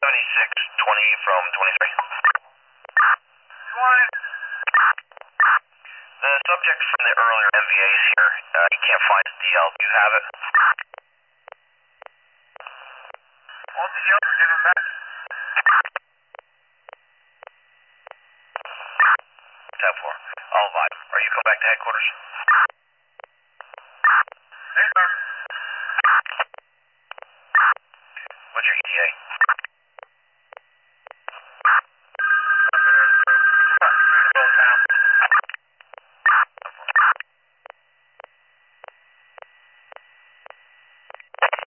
7620 from 23. 20. The subject from the earlier MVAs here, he can't find his DL. Do you have it? All DLs are given back. 10-4. I'll advise. Are you come back to headquarters? Hey, sir.